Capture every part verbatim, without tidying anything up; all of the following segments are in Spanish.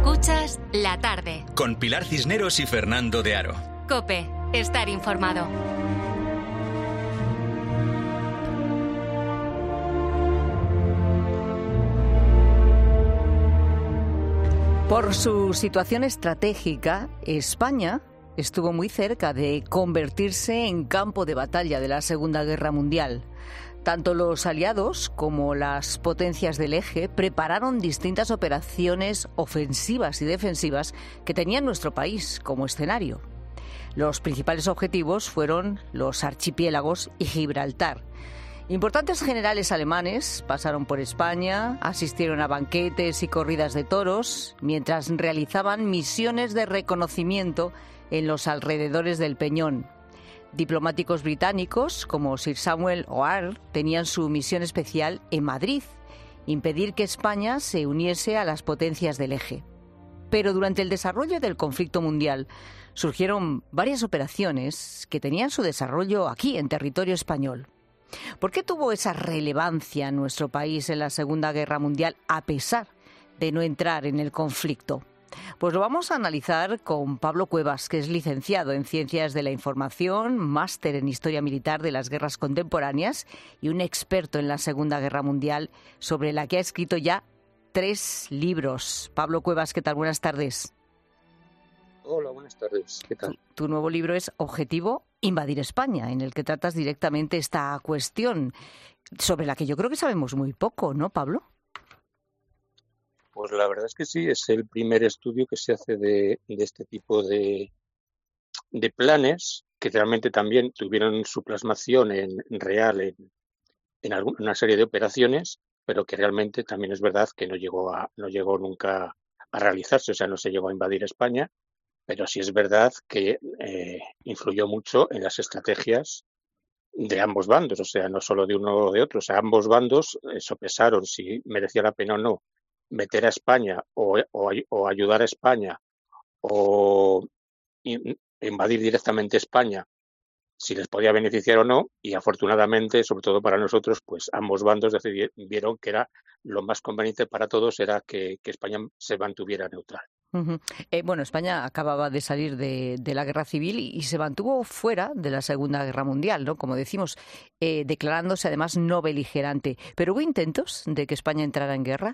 Escuchas La Tarde. Con Pilar Cisneros y Fernando de Aro. COPE. Estar informado. Por su situación estratégica, España estuvo muy cerca de convertirse en campo de batalla de la Segunda Guerra Mundial. Tanto los aliados como las potencias del eje prepararon distintas operaciones ofensivas y defensivas que tenía nuestro país como escenario. Los principales objetivos fueron los archipiélagos y Gibraltar. Importantes generales alemanes pasaron por España, asistieron a banquetes y corridas de toros, mientras realizaban misiones de reconocimiento en los alrededores del Peñón. Diplomáticos británicos, como Sir Samuel O'Hare, tenían su misión especial en Madrid, impedir que España se uniese a las potencias del eje. Pero durante el desarrollo del conflicto mundial surgieron varias operaciones que tenían su desarrollo aquí, en territorio español. ¿Por qué tuvo esa relevancia en nuestro país en la Segunda Guerra Mundial, a pesar de no entrar en el conflicto? Pues lo vamos a analizar con Pablo Cuevas, que es licenciado en Ciencias de la Información, máster en Historia Militar de las Guerras Contemporáneas y un experto en la Segunda Guerra Mundial, sobre la que ha escrito ya tres libros. Pablo Cuevas, ¿qué tal? Buenas tardes. Hola, buenas tardes. ¿Qué tal? Tu, tu nuevo libro es Objetivo: Invadir España, en el que tratas directamente esta cuestión, sobre la que yo creo que sabemos muy poco, ¿no, Pablo? Pues la verdad es que sí, es el primer estudio que se hace de, de este tipo de, de planes, que realmente también tuvieron su plasmación en, en real en, en alguna, una serie de operaciones, pero que realmente también es verdad que no llegó a no llegó nunca a realizarse, o sea, no se llegó a invadir España, pero sí es verdad que eh, influyó mucho en las estrategias de ambos bandos, o sea, no solo de uno o de otro, o sea, ambos bandos eh, sopesaron si merecía la pena o no meter a España o, o, o ayudar a España o in, invadir directamente España, si les podía beneficiar o no, y afortunadamente, sobre todo para nosotros, pues ambos bandos decidieron, vieron que era lo más conveniente para todos era que, que España se mantuviera neutral. Uh-huh. Eh, bueno, España acababa de salir de, de la Guerra Civil y, y se mantuvo fuera de la Segunda Guerra Mundial, ¿no? Como decimos, eh, declarándose además no beligerante. ¿Pero hubo intentos de que España entrara en guerra?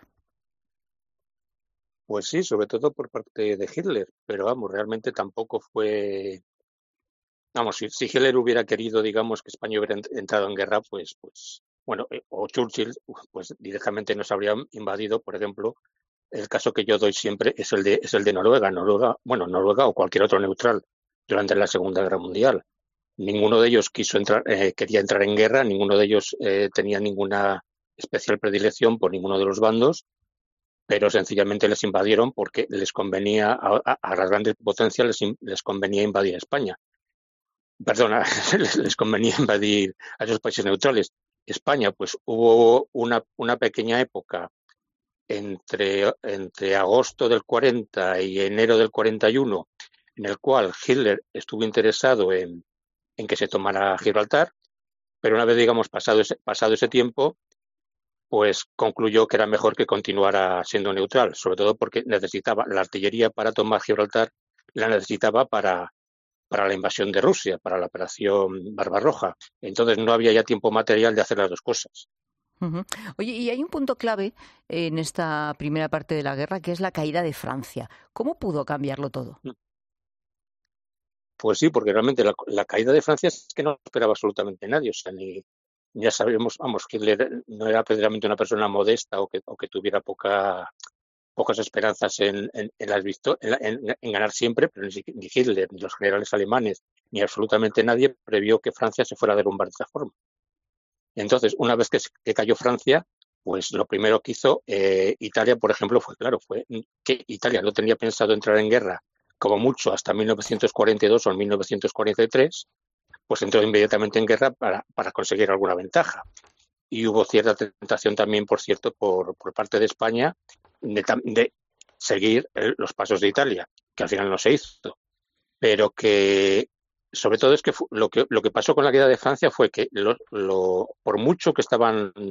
Pues sí, sobre todo por parte de Hitler, pero vamos, realmente tampoco fue... Vamos, si, si Hitler hubiera querido, digamos, que España hubiera entrado en guerra, pues, pues bueno, eh, o Churchill, pues directamente nos habría invadido, por ejemplo. El caso que yo doy siempre es el de es el de Noruega, Noruega, bueno, Noruega o cualquier otro neutral durante la Segunda Guerra Mundial. Ninguno de ellos quiso entrar, eh, quería entrar en guerra, ninguno de ellos eh, tenía ninguna especial predilección por ninguno de los bandos, pero sencillamente les invadieron porque les convenía a, a, a las grandes potencias les, les convenía invadir España. Perdona, les, les convenía invadir a esos países neutrales. España, pues hubo una una pequeña época entre, entre agosto del cuarenta y enero del cuarenta y uno, en el cual Hitler estuvo interesado en, en que se tomara Gibraltar, pero una vez, digamos, pasado ese, pasado ese tiempo, pues concluyó que era mejor que continuara siendo neutral, sobre todo porque necesitaba la artillería para tomar Gibraltar, la necesitaba para, para la invasión de Rusia, para la operación Barbarroja. Entonces no había ya tiempo material de hacer las dos cosas. Uh-huh. Oye, y hay un punto clave en esta primera parte de la guerra, que es la caída de Francia. ¿Cómo pudo cambiarlo todo? Pues sí, porque realmente la, la caída de Francia es que no esperaba absolutamente nadie. O sea, ni ya sabemos, vamos, Hitler no era precisamente una persona modesta o que, o que tuviera poca, pocas esperanzas en, en, en, las victor- en, en, en ganar siempre, pero ni, ni Hitler, ni los generales alemanes, ni absolutamente nadie previó que Francia se fuera a derrumbar de esta forma. Entonces, una vez que, que cayó Francia, pues lo primero que hizo eh, Italia, por ejemplo, fue, claro, fue que Italia no tenía pensado entrar en guerra como mucho hasta mil novecientos cuarenta y dos o mil novecientos cuarenta y tres, pues entró inmediatamente en guerra para, para conseguir alguna ventaja. Y hubo cierta tentación también, por cierto, por, por parte de España de, de seguir los pasos de Italia, que al final no se hizo. Pero que, sobre todo, es que lo que, lo que pasó con la caída de Francia fue que, lo, lo, por mucho que estaban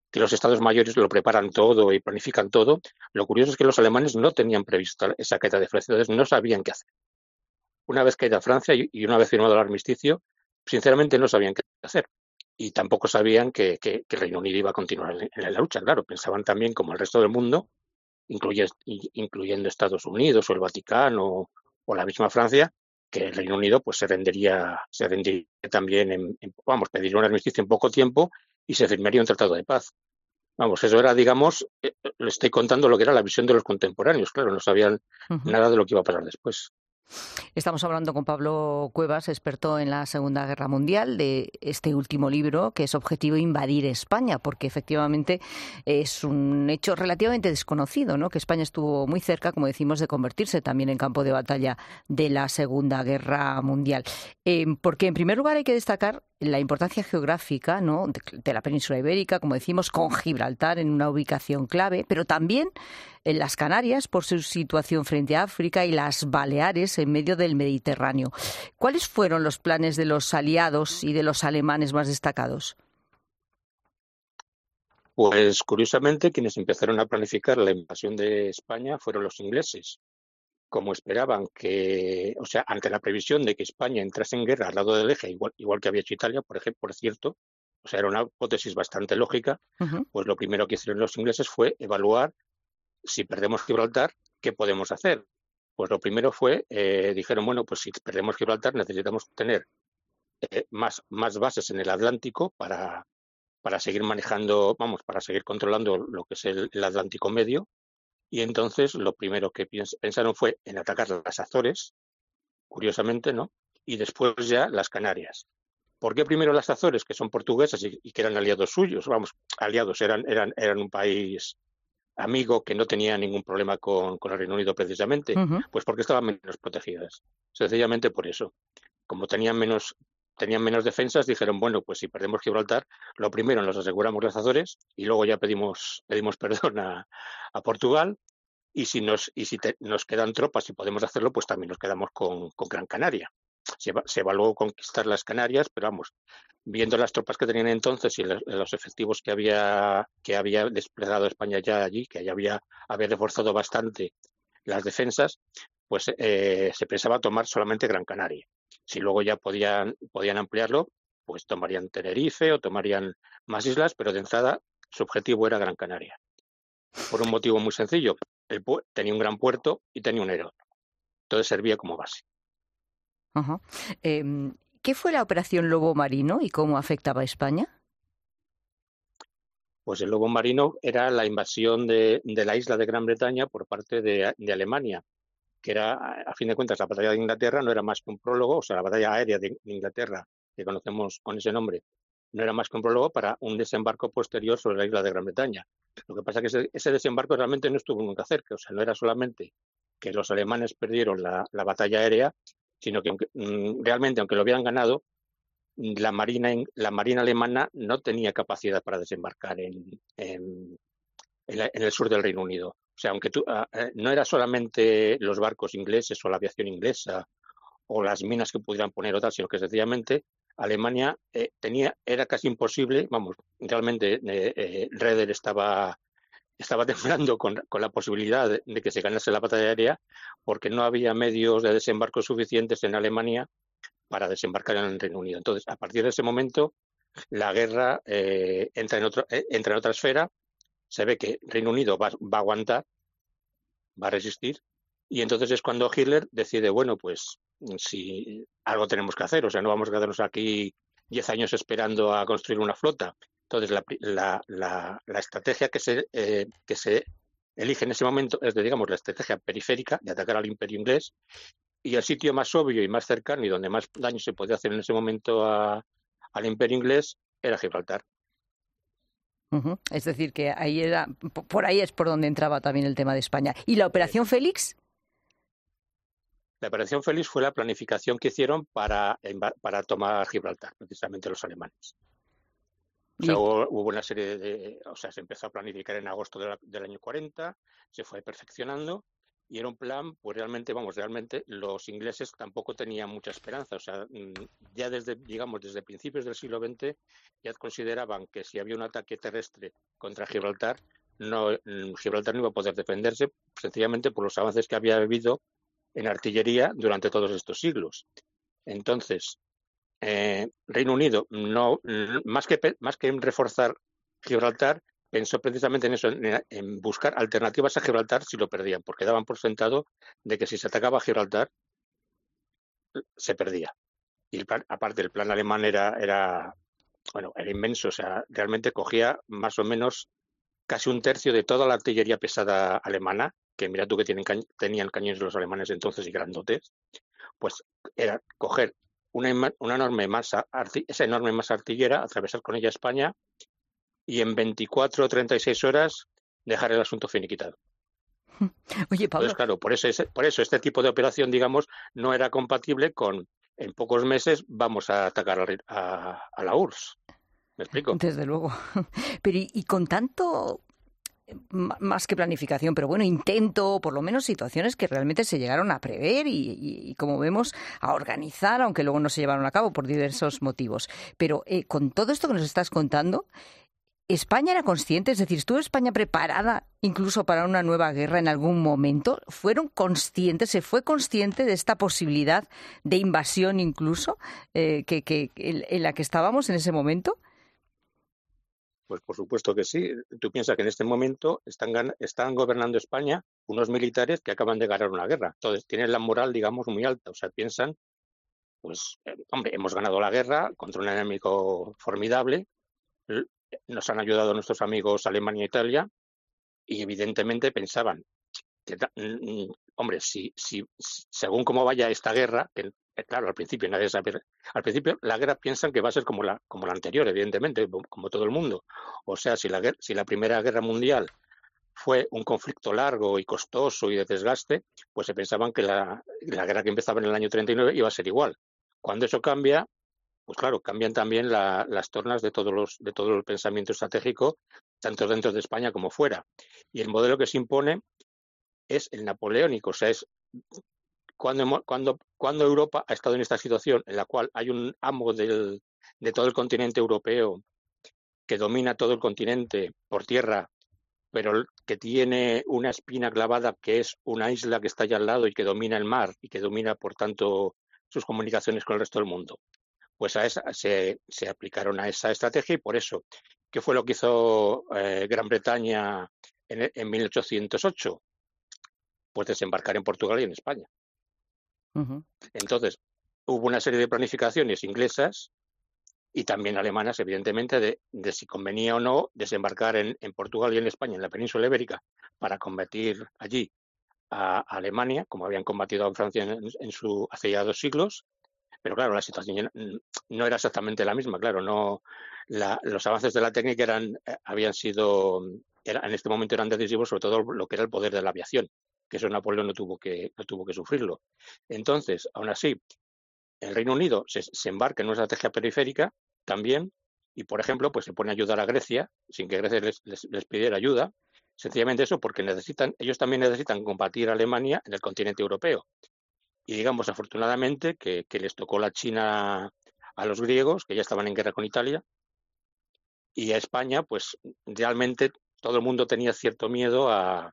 que los estados mayores lo preparan todo y planifican todo. Lo curioso es que los alemanes no tenían previsto esa caída de Francia, entonces no sabían qué hacer. Una vez caída Francia y una vez firmado el armisticio, sinceramente no sabían qué hacer. Y tampoco sabían que, que, que Reino Unido iba a continuar en, en la lucha. Claro, pensaban también, como el resto del mundo, incluyendo, incluyendo Estados Unidos o el Vaticano o la misma Francia, que el Reino Unido pues se rendiría, se rendiría también, en, en, vamos, pediría un armisticio en poco tiempo y se firmaría un tratado de paz. Vamos, eso era, digamos, eh, le estoy contando lo que era la visión de los contemporáneos, claro, no sabían uh-huh. nada de lo que iba a pasar después. Estamos hablando con Pablo Cuevas, experto en la Segunda Guerra Mundial, de este último libro, que es Objetivo Invadir España, porque efectivamente es un hecho relativamente desconocido, ¿no? Que España estuvo muy cerca, como decimos, de convertirse también en campo de batalla de la Segunda Guerra Mundial. Eh, porque, en primer lugar, hay que destacar la importancia geográfica, ¿no?, de, de la península ibérica, como decimos, con Gibraltar en una ubicación clave, pero también en las Canarias por su situación frente a África y las Baleares en medio del Mediterráneo. ¿Cuáles fueron los planes de los aliados y de los alemanes más destacados? Pues curiosamente quienes empezaron a planificar la invasión de España fueron los ingleses. Como esperaban que, o sea, ante la previsión de que España entrase en guerra al lado del eje, igual, igual que había hecho Italia, por ejemplo, por cierto, o sea, era una hipótesis bastante lógica, uh-huh. pues lo primero que hicieron los ingleses fue evaluar si perdemos Gibraltar, ¿qué podemos hacer? Pues lo primero fue, eh, dijeron, bueno, pues si perdemos Gibraltar necesitamos tener eh, más, más bases en el Atlántico para, para seguir manejando, vamos, para seguir controlando lo que es el, el Atlántico Medio. Y entonces lo primero que pensaron fue en atacar las Azores, curiosamente, ¿no? Y después ya las Canarias. ¿Por qué primero las Azores, que son portuguesas y, y que eran aliados suyos? Vamos, aliados, eran, eran, eran un país amigo que no tenía ningún problema con, con el Reino Unido precisamente, uh-huh. pues porque estaban menos protegidas. Sencillamente por eso. Como tenían menos, tenían menos defensas, dijeron, bueno, pues si perdemos Gibraltar, lo primero nos aseguramos las Azores y luego ya pedimos, pedimos perdón a, a Portugal y si nos, y si te, nos quedan tropas y podemos hacerlo, pues también nos quedamos con, con Gran Canaria. Se, se evaluó conquistar las Canarias, pero vamos, viendo las tropas que tenían entonces y los, los efectivos que había que había desplegado España ya allí, que ya había, había reforzado bastante las defensas, pues eh, se pensaba tomar solamente Gran Canaria. Si luego ya podían, podían ampliarlo, pues tomarían Tenerife o tomarían más islas, pero de entrada su objetivo era Gran Canaria. Por un motivo muy sencillo, el pu- tenía un gran puerto y tenía un aeródromo. Entonces servía como base. Uh-huh. Eh, ¿Qué fue la Operación Lobo Marino y cómo afectaba a España? Pues el Lobo Marino era la invasión de, de la isla de Gran Bretaña por parte de, de Alemania, que era, a fin de cuentas, la batalla de Inglaterra no era más que un prólogo, o sea, la batalla aérea de Inglaterra, que conocemos con ese nombre, no era más que un prólogo para un desembarco posterior sobre la isla de Gran Bretaña. Lo que pasa es que ese, ese desembarco realmente no estuvo nunca cerca, o sea, no era solamente que los alemanes perdieron la, la batalla aérea, sino que aunque, realmente, aunque lo hubieran ganado, la marina, la marina alemana no tenía capacidad para desembarcar en, en, en, la, en el sur del Reino Unido. O sea, aunque tú, eh, no era solamente los barcos ingleses o la aviación inglesa o las minas que pudieran poner o tal, sino que sencillamente Alemania eh, tenía, era casi imposible, vamos, realmente eh, eh, Raeder estaba, estaba temblando con, con la posibilidad de, de que se ganase la batalla aérea porque no había medios de desembarco suficientes en Alemania para desembarcar en el Reino Unido. Entonces, a partir de ese momento, la guerra eh, entra, en otro, eh, entra en otra esfera, se ve que Reino Unido va, va a aguantar, va a resistir, y entonces es cuando Hitler decide, bueno, pues si algo tenemos que hacer, o sea, no vamos a quedarnos aquí diez años esperando a construir una flota. Entonces, la, la, la, la estrategia que se, eh, que se elige en ese momento es, de, digamos, la estrategia periférica de atacar al imperio inglés, y el sitio más obvio y más cercano y donde más daño se podía hacer en ese momento a, al imperio inglés era Gibraltar. Uh-huh. Es decir, que ahí era, por ahí es por donde entraba también el tema de España. ¿Y la Operación Félix? La Operación Félix fue la planificación que hicieron para, para tomar Gibraltar, precisamente los alemanes. O sea, hubo, hubo una serie de... O sea, se empezó a planificar en agosto de la, del año cuarenta, se fue perfeccionando y era un plan, pues realmente, vamos, realmente los ingleses tampoco tenían mucha esperanza. O sea, ya desde, digamos, desde principios del siglo veinte ya consideraban que si había un ataque terrestre contra Gibraltar, no, Gibraltar no iba a poder defenderse, sencillamente por los avances que había habido en artillería durante todos estos siglos. Entonces, eh, Reino Unido, no más que más que en reforzar Gibraltar, pensó precisamente en eso, en, en buscar alternativas a Gibraltar si lo perdían, porque daban por sentado de que si se atacaba a Gibraltar, se perdía. Y el plan, aparte, el plan alemán era, era, bueno, era inmenso, o sea, realmente cogía más o menos casi un tercio de toda la artillería pesada alemana, que mira tú que tienen, tenían cañones los alemanes entonces y grandotes, pues era coger una, una enorme masa, esa enorme masa artillera, atravesar con ella España y en veinticuatro o treinta y seis horas dejar el asunto finiquitado. Oye, Pablo. Entonces, claro, por eso, por eso este tipo de operación, digamos, no era compatible con en pocos meses vamos a atacar a, a, a la U R S S. ¿Me explico? Desde luego. Pero y, y con tanto, más que planificación, pero bueno, intento, por lo menos situaciones que realmente se llegaron a prever y, y, y como vemos, a organizar, aunque luego no se llevaron a cabo por diversos motivos. Pero eh, con todo esto que nos estás contando, ¿España era consciente? Es decir, ¿estuvo España preparada incluso para una nueva guerra en algún momento? ¿Fueron conscientes? ¿Se fue consciente de esta posibilidad de invasión incluso eh, que, que en, en la que estábamos en ese momento? Pues por supuesto que sí. Tú piensas que en este momento están, están gobernando España unos militares que acaban de ganar una guerra. Entonces tienen la moral, digamos, muy alta. O sea, piensan, pues, eh, hombre, hemos ganado la guerra contra un enemigo formidable. Nos han ayudado nuestros amigos Alemania e Italia y evidentemente pensaban que, hombre, si, si según cómo vaya esta guerra, que claro, al principio nadie sabe, al principio la guerra piensan que va a ser como la, como la anterior, evidentemente, como todo el mundo. O sea, si la, si la Primera Guerra Mundial fue un conflicto largo y costoso y de desgaste, pues se pensaban que la, la guerra que empezaba en el año treinta y nueve iba a ser igual. Cuando eso cambia, pues claro, cambian también la, las tornas de todos los de todo el pensamiento estratégico, tanto dentro de España como fuera. Y el modelo que se impone es el napoleónico, o sea, es cuando, cuando, cuando Europa ha estado en esta situación en la cual hay un amo del, de todo el continente europeo que domina todo el continente por tierra, pero que tiene una espina clavada que es una isla que está allá al lado y que domina el mar y que domina, por tanto, sus comunicaciones con el resto del mundo. Pues a esa, se, se aplicaron a esa estrategia y por eso, ¿qué fue lo que hizo eh, Gran Bretaña en, en mil ochocientos ocho? Pues desembarcar en Portugal y en España. Uh-huh. Entonces, hubo una serie de planificaciones inglesas y también alemanas, evidentemente, de, de si convenía o no desembarcar en, en Portugal y en España, en la península ibérica, para combatir allí a, a Alemania, como habían combatido a Francia en, en su, hace ya dos siglos. Pero claro, la situación no era exactamente la misma, claro, no la, los avances de la técnica eran habían sido era, en este momento eran decisivos, sobre todo lo que era el poder de la aviación, que eso Napoleón no tuvo que no tuvo que sufrirlo. Entonces, aún así, el Reino Unido se, se embarca en una estrategia periférica también y, por ejemplo, pues se pone a ayudar a Grecia sin que Grecia les, les, les pidiera ayuda, sencillamente eso porque necesitan ellos también necesitan combatir a Alemania en el continente europeo. Y digamos, afortunadamente, que, que les tocó la China a los griegos, que ya estaban en guerra con Italia, y a España, pues realmente todo el mundo tenía cierto miedo a,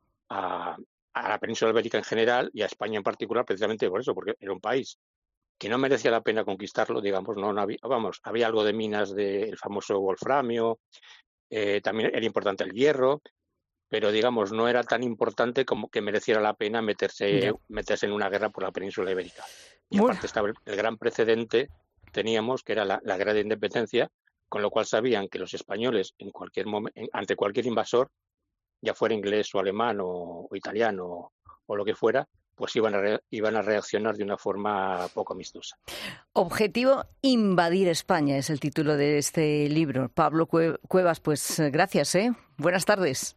a, a la península ibérica en general y a España en particular, precisamente por eso, porque era un país que no merecía la pena conquistarlo, digamos, no, no había, vamos, había algo de minas del famoso wolframio, eh, también era importante el hierro, pero digamos no era tan importante como que mereciera la pena meterse yeah. meterse en una guerra por la península ibérica. Y bueno. Aparte estaba el, el gran precedente teníamos que era la, la guerra de independencia, con lo cual sabían que los españoles en cualquier momento, ante cualquier invasor, ya fuera inglés o alemán o, o italiano o, o lo que fuera, pues iban a, re, iban a reaccionar de una forma poco amistosa. Objetivo, invadir España, es el título de este libro. Pablo Cuevas, pues gracias, ¿eh? Buenas tardes.